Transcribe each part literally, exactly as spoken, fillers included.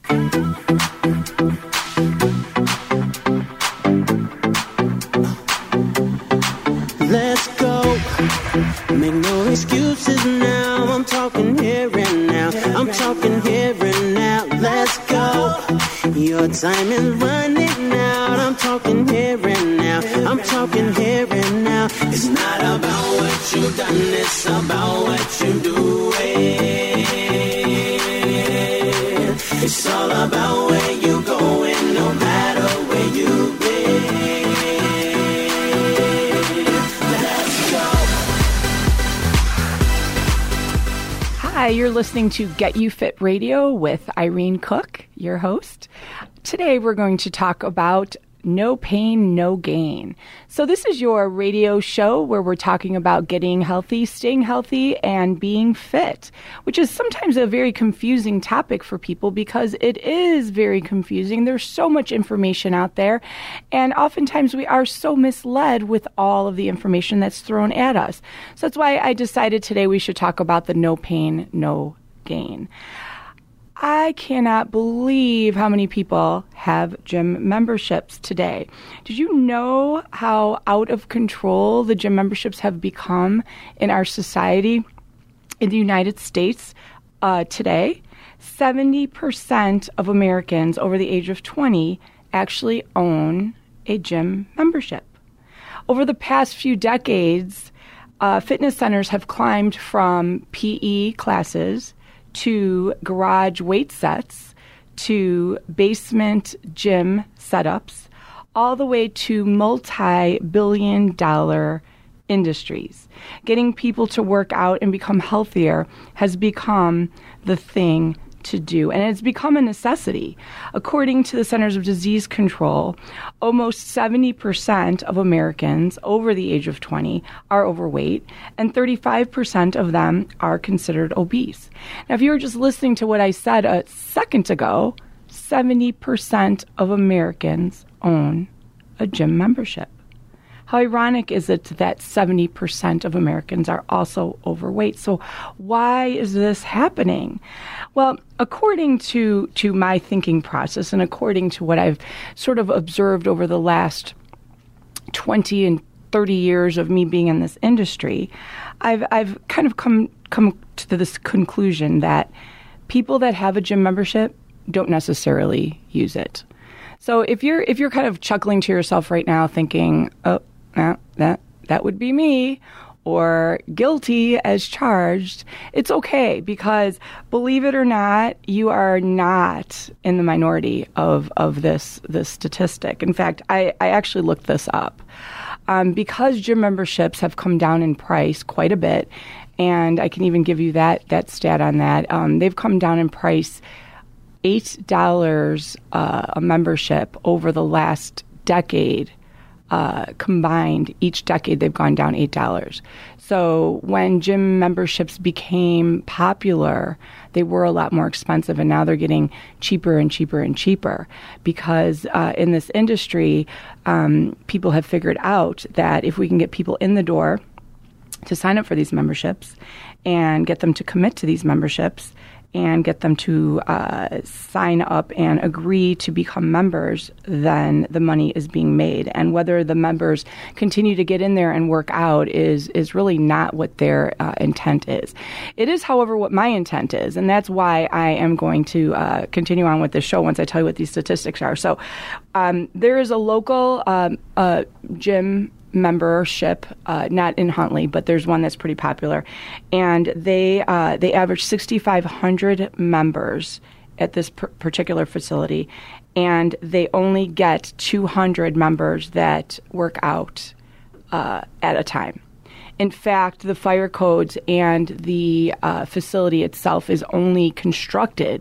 Let's go. Make no excuses now. I'm talking here and now. I'm talking here and now. Let's go. Your time is running out. I'm talking here and now. I'm talking here and now. It's not about what you've done. It's about what you're doing. It's all about where you're going, no matter where you've been. Let's go. Hi, you're listening to Get You Fit Radio with Irene Cook, your host. Today we're going to talk about no pain, no gain. So this is your radio show where we're talking about getting healthy, staying healthy, and being fit, which is sometimes a very confusing topic for people because it is very confusing. There's so much information out there, and oftentimes we are so misled with all of the information that's thrown at us. So that's why I decided today we should talk about the no pain, no gain. I cannot believe how many people have gym memberships today. Did you know how out of control the gym memberships have become in our society in the United States uh, today? seventy percent of Americans over the age of twenty actually own a gym membership. Over the past few decades, uh, fitness centers have climbed from P E classes to garage weight sets, to basement gym setups, all the way to multi-billion dollar industries. Getting people to work out and become healthier has become the thing to do, and it's become a necessity. According to the Centers of Disease Control, almost seventy percent of Americans over the age of twenty are overweight, and thirty-five percent of them are considered obese. Now, if you were just listening to what I said a second ago, seventy percent of Americans own a gym membership. How ironic is it that seventy percent of Americans are also overweight? So why is this happening? Well, according to, to my thinking process and according to what I've sort of observed over the last twenty and thirty years of me being in this industry, I've I've kind of come come to this conclusion that people that have a gym membership don't necessarily use it. So if you're if you're kind of chuckling to yourself right now thinking, oh, that that that would be me, or guilty as charged, it's okay, because believe it or not, you are not in the minority of, of this this statistic. In fact, I, I actually looked this up. Um, because gym memberships have come down in price quite a bit, and I can even give you that, that stat on that, um, they've come down in price eight dollars uh, a membership over the last decade. Uh, combined, each decade they've gone down eight dollars. So when gym memberships became popular, they were a lot more expensive, and now they're getting cheaper and cheaper and cheaper because uh, in this industry, um, people have figured out that if we can get people in the door to sign up for these memberships and get them to commit to these memberships and get them to uh, sign up and agree to become members, then the money is being made. And whether the members continue to get in there and work out is is really not what their uh, intent is. It is, however, what my intent is, and that's why I am going to uh, continue on with this show once I tell you what these statistics are. So um, there is a local um, uh, gym membership, uh, not in Huntley, but there's one that's pretty popular, and they uh, they average sixty-five hundred members at this per- particular facility, and they only get two hundred members that work out uh, at a time. In fact, the fire codes and the uh, facility itself is only constructed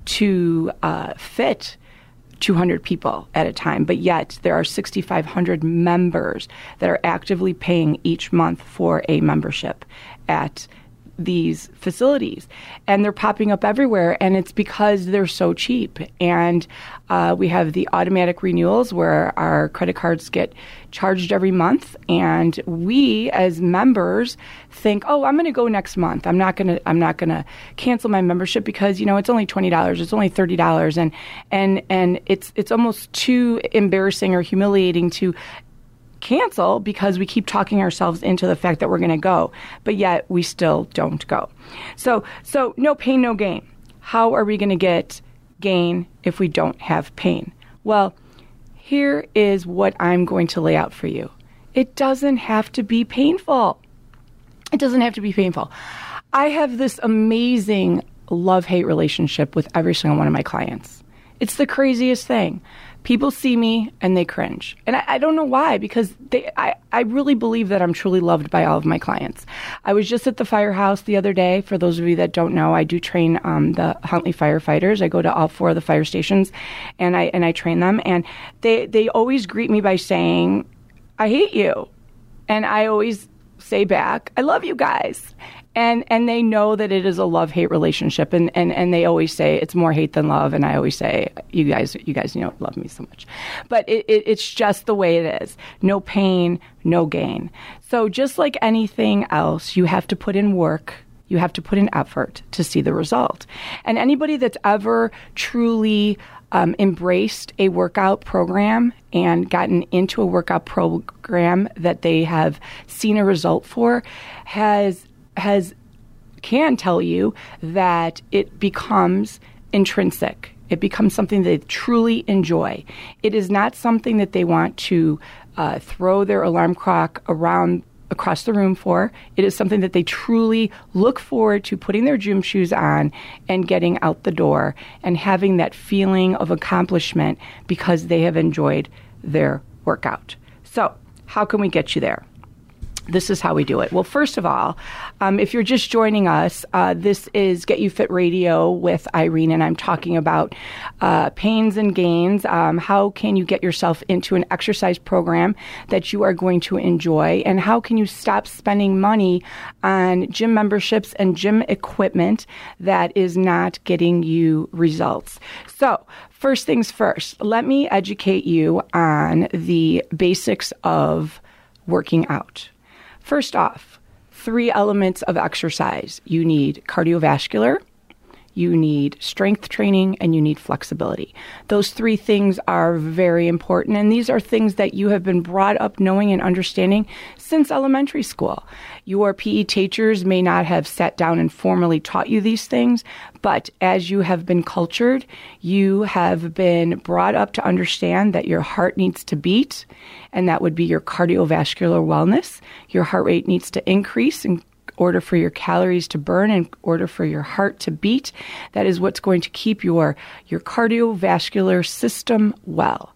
to uh, fit two hundred people at a time, but yet there are sixty-five hundred members that are actively paying each month for a membership at these facilities, and they're popping up everywhere, and it's because they're so cheap. And uh, we have the automatic renewals where our credit cards get charged every month, and we as members think, oh, I'm going to go next month. I'm not going to I'm not going to cancel my membership because, you know, it's only twenty dollars, it's only thirty dollars, and and and it's it's almost too embarrassing or humiliating to cancel because we keep talking ourselves into the fact that we're going to go, but yet we still don't go. So, so no pain, no gain. How are we going to get gain if we don't have pain? Well, here is what I'm going to lay out for you. It doesn't have to be painful. It doesn't have to be painful. I have this amazing love-hate relationship with every single one of my clients. It's the craziest thing. People see me and they cringe. And I, I don't know why, because they, I, I really believe that I'm truly loved by all of my clients. I was just at the firehouse the other day. For those of you that don't know, I do train um, the Huntley firefighters. I go to all four of the fire stations and I and I train them. And they, they always greet me by saying, I hate you. And I always say back, I love you guys. And and they know that it is a love-hate relationship, and, and, and they always say it's more hate than love, and I always say, you guys, you guys, you know, love me so much. But it, it, it's just the way it is. No pain, no gain. So just like anything else, you have to put in work. You have to put in effort to see the result. And anybody that's ever truly um, embraced a workout program and gotten into a workout program that they have seen a result for has has can tell you that it becomes intrinsic. It becomes something they truly enjoy. It is not something that they want to uh, throw their alarm clock around across the room for. It is something that they truly look forward to putting their gym shoes on and getting out the door and having that feeling of accomplishment because they have enjoyed their workout. So, how can we get you there? This is how we do it. Well, first of all, um, if you're just joining us, uh, this is Get You Fit Radio with Irene, and I'm talking about uh, pains and gains. Um, how can you get yourself into an exercise program that you are going to enjoy, and how can you stop spending money on gym memberships and gym equipment that is not getting you results? So, first things first, let me educate you on the basics of working out. First off, three elements of exercise. You need cardiovascular, you need strength training, and you need flexibility. Those three things are very important, and these are things that you have been brought up knowing and understanding since elementary school. Your P E teachers may not have sat down and formally taught you these things, but as you have been cultured, you have been brought up to understand that your heart needs to beat, and that would be your cardiovascular wellness. Your heart rate needs to increase in order for your calories to burn, in order for your heart to beat. That is what's going to keep your, your cardiovascular system well.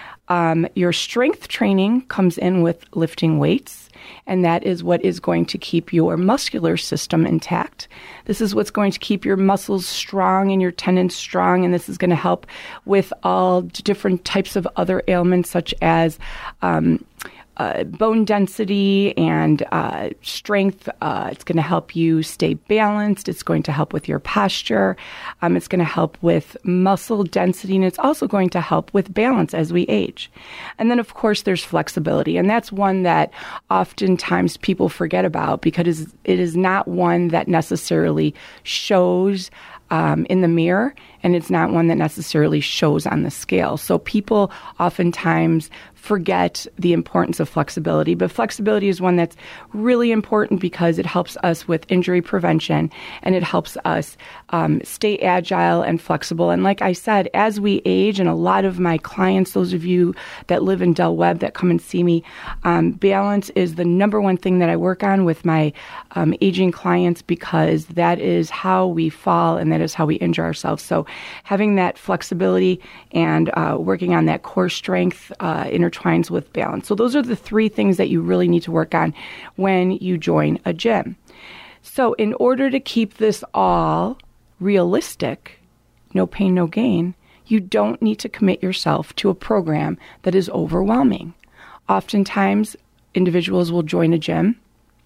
Um, your strength training comes in with lifting weights, and that is what is going to keep your muscular system intact. This is what's going to keep your muscles strong and your tendons strong, and this is going to help with all different types of other ailments such as um, Uh, bone density and uh, strength. Uh, it's going to help you stay balanced. It's going to help with your posture. Um, it's going to help with muscle density, and it's also going to help with balance as we age. And then, of course, there's flexibility, and that's one that oftentimes people forget about because it is not one that necessarily shows Um, in the mirror, and it's not one that necessarily shows on the scale. So people oftentimes forget the importance of flexibility, but flexibility is one that's really important because it helps us with injury prevention, and it helps us um, stay agile and flexible. And like I said, as we age, and a lot of my clients, those of you that live in Del Webb that come and see me, um, balance is the number one thing that I work on with my um, aging clients because that is how we fall and that is how we injure ourselves. So having that flexibility and uh, working on that core strength uh, intertwines with balance. So those are the three things that you really need to work on when you join a gym. So in order to keep this all realistic, no pain, no gain, you don't need to commit yourself to a program that is overwhelming. Oftentimes, individuals will join a gym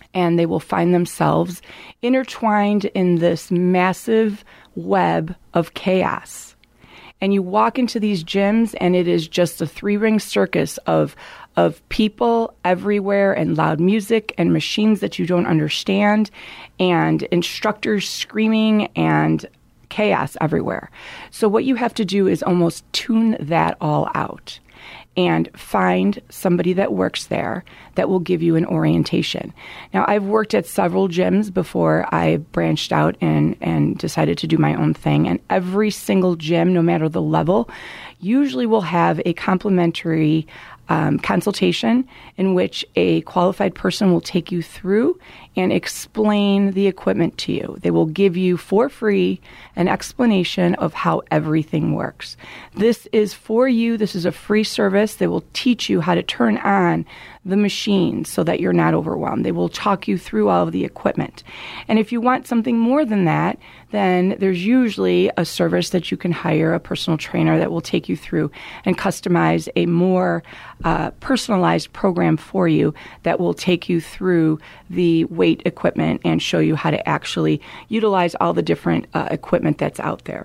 and they will find themselves intertwined in this massive web of chaos. And you walk into these gyms, and it is just a three-ring circus of of people everywhere, and loud music, and machines that you don't understand, and instructors screaming, and chaos everywhere. So what you have to do is almost tune that all out and find somebody that works there that will give you an orientation. Now, I've worked at several gyms before I branched out and, and decided to do my own thing. And every single gym, no matter the level, usually will have a complimentary um, consultation in which a qualified person will take you through and explain the equipment to you. They will give you for free an explanation of how everything works. This is for you. This is a free service. They will teach you how to turn on the machine so that you're not overwhelmed. They will talk you through all of the equipment. And if you want something more than that, then there's usually a service that you can hire a personal trainer that will take you through and customize a more uh, personalized program for you that will take you through the weight equipment and show you how to actually utilize all the different uh, equipment that's out there.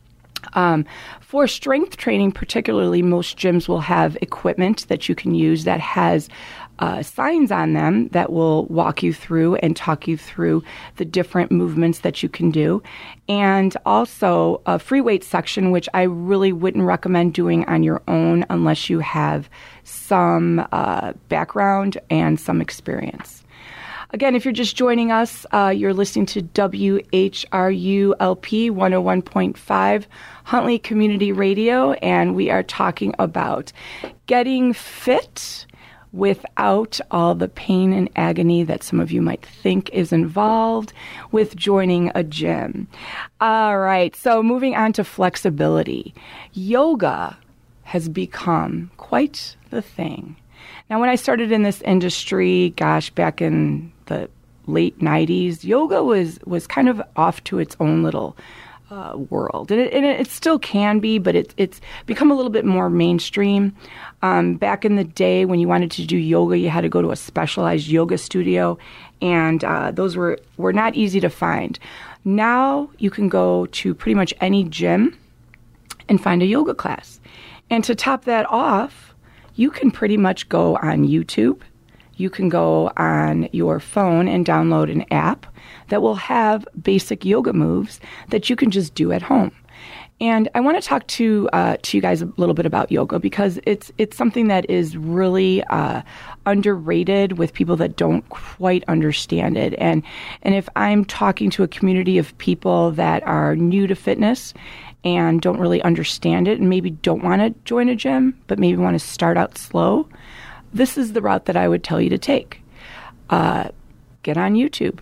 Um, for strength training, particularly, most gyms will have equipment that you can use that has uh, signs on them that will walk you through and talk you through the different movements that you can do. And also a free weight section, which I really wouldn't recommend doing on your own unless you have some uh, background and some experience. Again, if you're just joining us, uh, you're listening to W H R U L P one oh one point five Huntley Community Radio, and we are talking about getting fit without all the pain and agony that some of you might think is involved with joining a gym. All right, so moving on to flexibility. Yoga has become quite the thing. Now, when I started in this industry, gosh, back in the late nineties, yoga was, was kind of off to its own little uh, world. And it, and it still can be, but it, it's become a little bit more mainstream. Um, back in the day, when you wanted to do yoga, you had to go to a specialized yoga studio, and uh, those were, were not easy to find. Now you can go to pretty much any gym and find a yoga class. And to top that off, you can pretty much go on YouTube. You can go on your phone and download an app that will have basic yoga moves that you can just do at home. And I want to talk to uh, to you guys a little bit about yoga because it's it's something that is really uh, underrated with people that don't quite understand it. And and if I'm talking to a community of people that are new to fitness and don't really understand it and maybe don't want to join a gym, but maybe want to start out slow, this is the route that I would tell you to take. Uh, get on YouTube.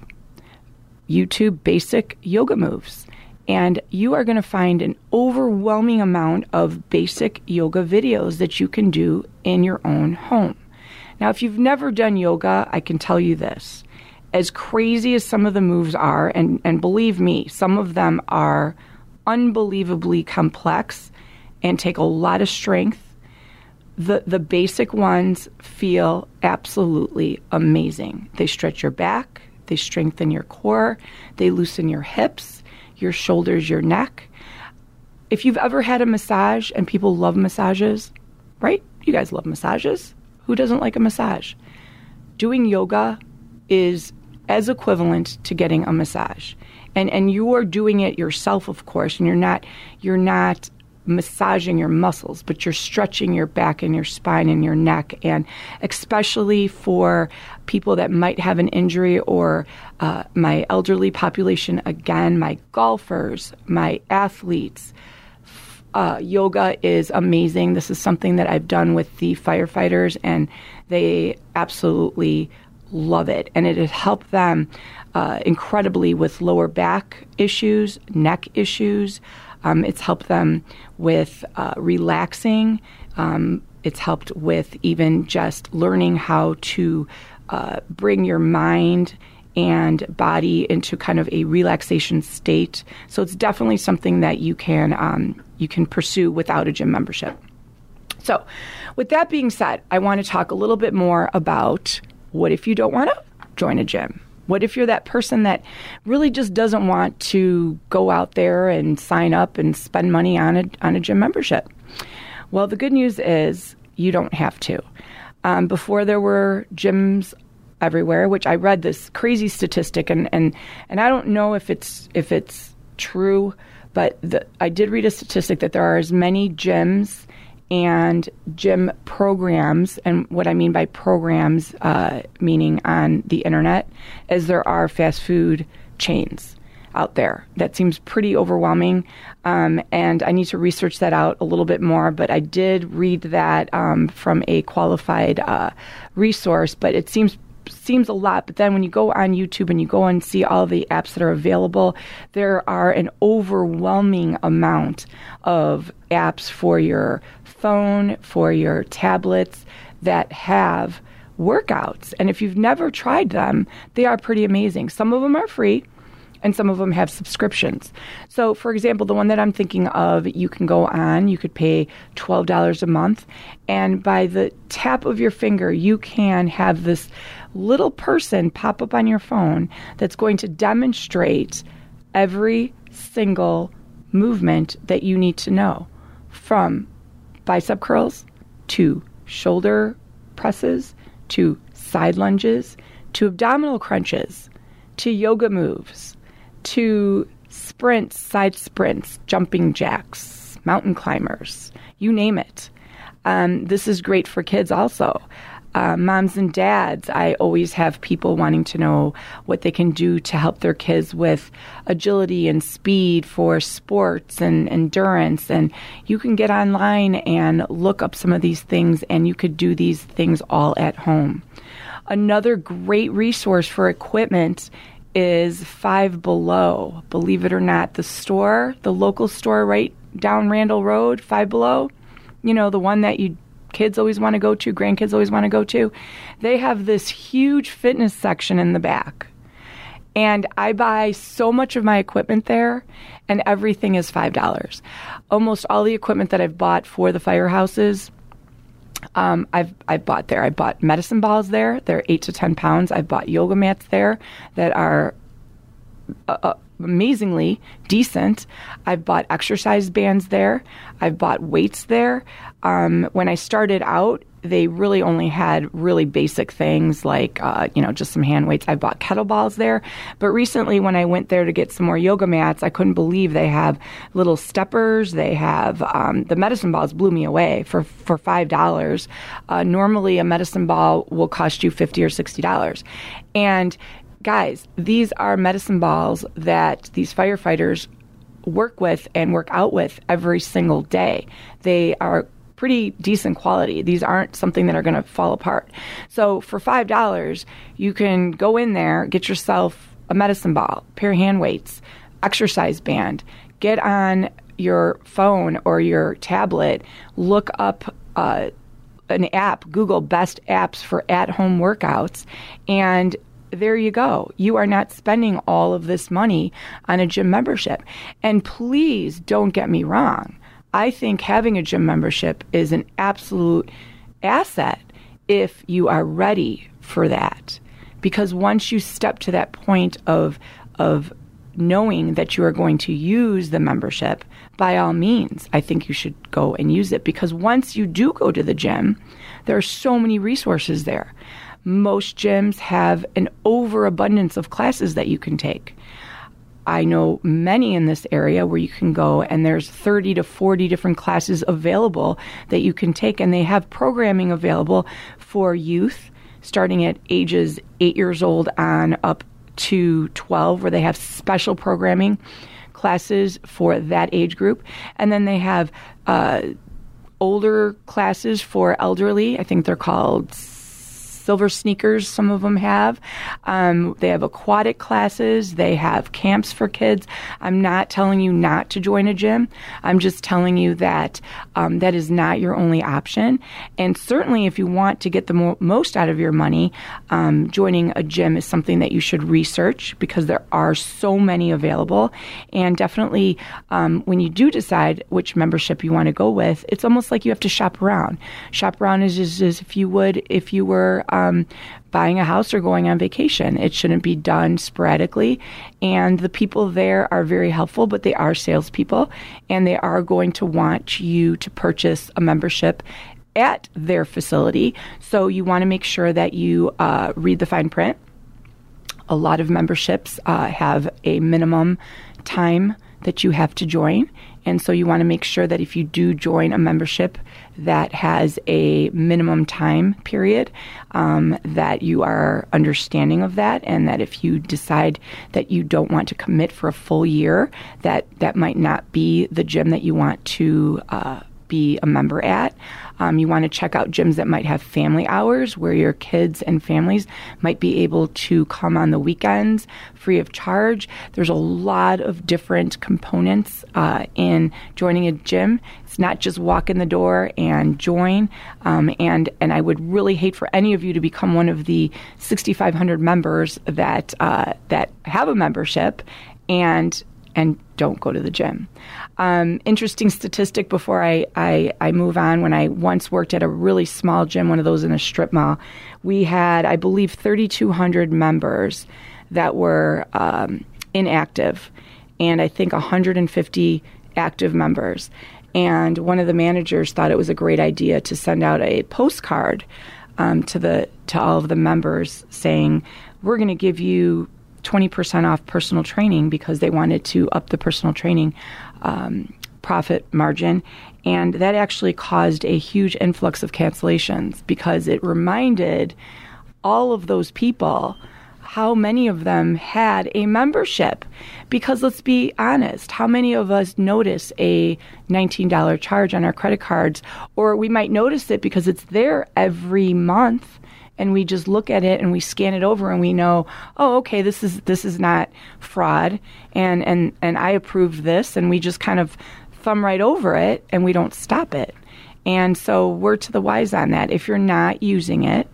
YouTube basic yoga moves. And you are going to find an overwhelming amount of basic yoga videos that you can do in your own home. Now, if you've never done yoga, I can tell you this. As crazy as some of the moves are, and, and believe me, some of them are unbelievably complex and take a lot of strength, the, the basic ones feel absolutely amazing. They stretch your back, they strengthen your core, they loosen your hips, your shoulders, your neck. If you've ever had a massage, and people love massages, right? You guys love massages. Who doesn't like a massage? Doing yoga is as equivalent to getting a massage. And and you are doing it yourself, of course, and you're not you're not massaging your muscles, but you're stretching your back and your spine and your neck. And especially for people that might have an injury, or uh, my elderly population, again, my golfers, my athletes, uh, yoga is amazing. This is something that I've done with the firefighters, and they absolutely love it. And it has helped them uh, incredibly with lower back issues, neck issues. Um, it's helped them with uh, relaxing. Um, it's helped with even just learning how to uh, bring your mind and body into kind of a relaxation state. So it's definitely something that you can um, you can pursue without a gym membership. So with that being said, I want to talk a little bit more about what if you don't want to join a gym? What if you're that person that really just doesn't want to go out there and sign up and spend money on a, on a gym membership? Well, the good news is you don't have to. Um, before there were gyms everywhere, which I read this crazy statistic, and, and, and I don't know if it's if it's true, but the, I did read a statistic that there are as many gyms and gym programs, and what I mean by programs, uh, meaning on the internet, as there are fast food chains out there. That seems pretty overwhelming, um, and I need to research that out a little bit more, but I did read that um, from a qualified uh, resource, but it seems seems a lot. But then when you go on YouTube and you go and see all the apps that are available, there are an overwhelming amount of apps for your phone, for your tablets that have workouts. And if you've never tried them, they are pretty amazing. Some of them are free, and some of them have subscriptions. So, for example, the one that I'm thinking of, you can go on, you could pay twelve dollars a month, and by the tap of your finger, you can have this little person pop up on your phone that's going to demonstrate every single movement that you need to know, from bicep curls to shoulder presses to side lunges to abdominal crunches to yoga moves to sprints, side sprints, jumping jacks, mountain climbers, you name it. Um, this is great for kids also. Uh, moms and dads, I always have people wanting to know what they can do to help their kids with agility and speed for sports and endurance. And you can get online and look up some of these things, and you could do these things all at home. Another great resource for equipment is Five Below. Believe it or not, the store, the local store right down Randall Road, Five Below, you know, the one that you kids always want to go to, grandkids always want to go to, they have this huge fitness section in the back. And I buy so much of my equipment there, and everything is five dollars. Almost all the equipment that I've bought for the firehouses, um, I've I've bought there. I bought medicine balls there. They're eight to ten pounds. I've bought yoga mats there that are uh, uh, amazingly decent. I've bought exercise bands there. I've bought weights there. Um, when I started out, they really only had really basic things like, uh, you know, just some hand weights. I bought kettlebells there. But recently when I went there to get some more yoga mats, I couldn't believe they have little steppers. They have, um, the medicine balls blew me away for, for five dollars. Uh, normally a medicine ball will cost you fifty or sixty dollars. And guys, these are medicine balls that these firefighters work with and work out with every single day. They are pretty decent quality. These aren't something that are going to fall apart. So for five dollars, you can go in there, get yourself a medicine ball, pair of hand weights, exercise band, get on your phone or your tablet, look up uh, an app, Google best apps for at-home workouts, and there you go. You are not spending all of this money on a gym membership. And please don't get me wrong. I think having a gym membership is an absolute asset if you are ready for that. Because once you step to that point of of knowing that you are going to use the membership, by all means, I think you should go and use it. Because once you do go to the gym, there are so many resources there. Most gyms have an overabundance of classes that you can take. I know many in this area where you can go and there's thirty to forty different classes available that you can take, and they have programming available for youth starting at ages eight years old on up to twelve, where they have special programming classes for that age group. And then they have uh, older classes for elderly. I think they're called Silver Sneakers, some of them have. Um, they have aquatic classes. They have camps for kids. I'm not telling you not to join a gym. I'm just telling you that um, that is not your only option. And certainly if you want to get the mo- most out of your money, um, joining a gym is something that you should research, because there are so many available. And definitely um, when you do decide which membership you want to go with, it's almost like you have to shop around. Shop around is just as if you would if you were um, buying a house or going on vacation. It shouldn't be done sporadically. And the people there are very helpful, but they are salespeople, and they are going to want you to purchase a membership at their facility. So you want to make sure that you uh, read the fine print. A lot of memberships uh, have a minimum time that you have to join. And so you want to make sure that if you do join a membership that has a minimum time period, um, that you are understanding of that, and that if you decide that you don't want to commit for a full year, that that might not be the gym that you want to uh, be a member at. Um, you want to check out gyms that might have family hours where your kids and families might be able to come on the weekends free of charge. There's a lot of different components uh, in joining a gym. It's not just walk in the door and join. Um, and, and I would really hate for any of you to become one of the sixty-five hundred members that uh, that have a membership and and don't go to the gym. Um, interesting statistic before I, I, I move on. When I once worked at a really small gym, one of those in a strip mall, we had, I believe, thirty-two hundred members that were um, inactive, and I think one hundred fifty active members. And one of the managers thought it was a great idea to send out a postcard um, to the to all of the members saying, we're going to give you twenty percent off personal training, because they wanted to up the personal training um, profit margin. And that actually caused a huge influx of cancellations, because it reminded all of those people how many of them had a membership. Because let's be honest, how many of us notice a nineteen dollars charge on our credit cards? Or we might notice it because it's there every month, and we just look at it and we scan it over and we know, oh, okay, this is this is not fraud, and, and, and I approve this, and we just kind of thumb right over it and we don't stop it. And so we're to the wise on that. If you're not using it,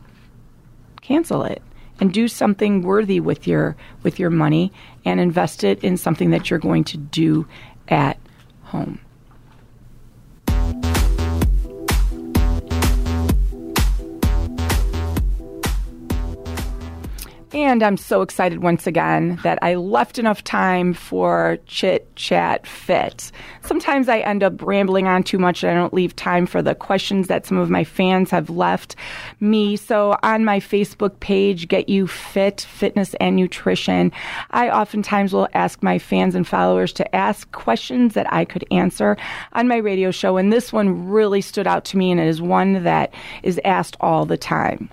cancel it and do something worthy with your with your money, and invest it in something that you're going to do at home. And I'm so excited once again that I left enough time for Chit Chat Fit. Sometimes I end up rambling on too much and I don't leave time for the questions that some of my fans have left me. So on my Facebook page, Get You Fit, Fitness and Nutrition, I oftentimes will ask my fans and followers to ask questions that I could answer on my radio show. And this one really stood out to me, and it is one that is asked all the time.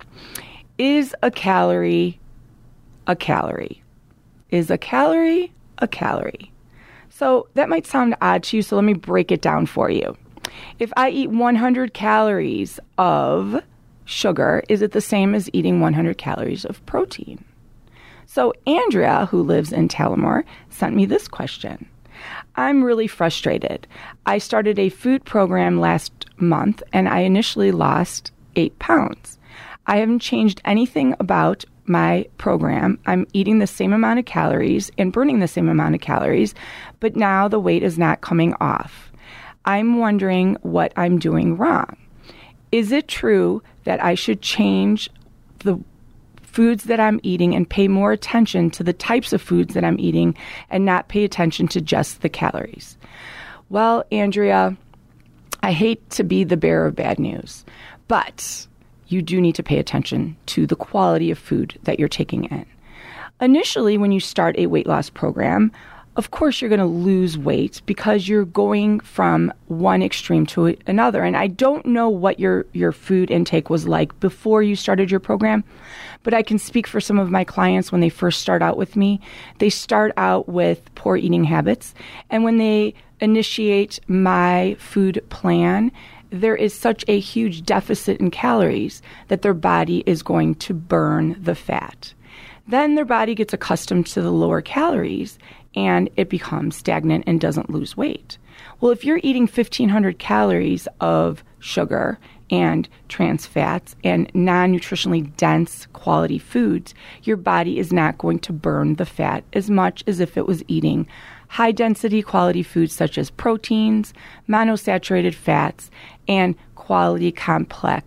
Is a calorie a calorie? Is a calorie a calorie? So that might sound odd to you, so let me break it down for you. If I eat one hundred calories of sugar, is it the same as eating one hundred calories of protein? So Andrea, who lives in Talamore, sent me this question. I'm really frustrated. I started a food program last month, and I initially lost eight pounds. I haven't changed anything about my program. I'm eating the same amount of calories and burning the same amount of calories, but now the weight is not coming off. I'm wondering what I'm doing wrong. Is it true that I should change the foods that I'm eating and pay more attention to the types of foods that I'm eating and not pay attention to just the calories? Well, Andrea, I hate to be the bearer of bad news, but you do need to pay attention to the quality of food that you're taking in. Initially, when you start a weight loss program, of course you're going to lose weight because you're going from one extreme to another. And I don't know what your, your food intake was like before you started your program, but I can speak for some of my clients when they first start out with me. They start out with poor eating habits, and when they initiate my food plan, there is such a huge deficit in calories that their body is going to burn the fat. Then their body gets accustomed to the lower calories and it becomes stagnant and doesn't lose weight. Well, if you're eating fifteen hundred calories of sugar and trans fats and non-nutritionally dense quality foods, your body is not going to burn the fat as much as if it was eating high-density quality foods such as proteins, monosaturated fats, and quality complex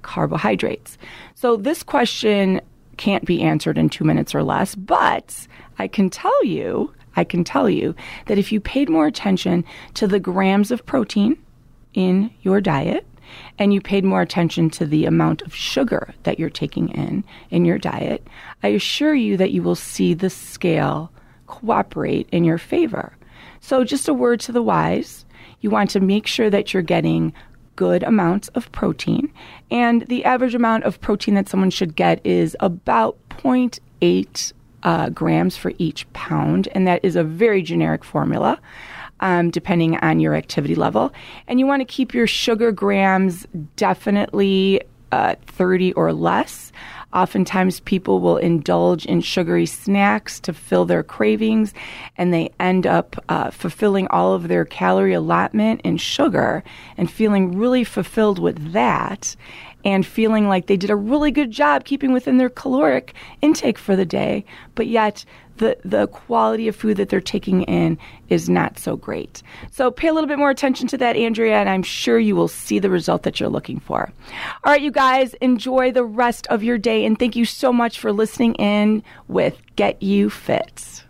carbohydrates. So this question can't be answered in two minutes or less, but I can tell you, I can tell you that if you paid more attention to the grams of protein in your diet, and you paid more attention to the amount of sugar that you're taking in in your diet, I assure you that you will see the scale cooperate in your favor. So just a word to the wise, you want to make sure that you're getting good amounts of protein, and the average amount of protein that someone should get is about zero point eight uh, grams for each pound, and that is a very generic formula. Um, depending on your activity level. And you want to keep your sugar grams definitely uh, thirty or less. Oftentimes people will indulge in sugary snacks to fill their cravings, and they end up uh, fulfilling all of their calorie allotment in sugar and feeling really fulfilled with that, and feeling like they did a really good job keeping within their caloric intake for the day, but yet the, the quality of food that they're taking in is not so great. So pay a little bit more attention to that, Andrea, and I'm sure you will see the result that you're looking for. All right, you guys, enjoy the rest of your day, and thank you so much for listening in with Get You Fit.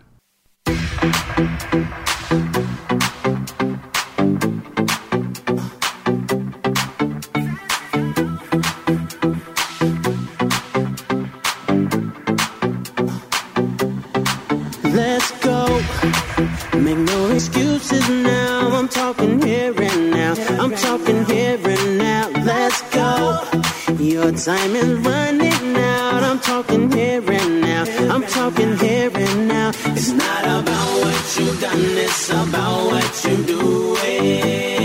Make no excuses now, I'm talking here and now. I'm talking here and now, let's go. Your time is running out, I'm talking here and now. I'm talking here and now. It's not about what you've done, it's about what you're doing.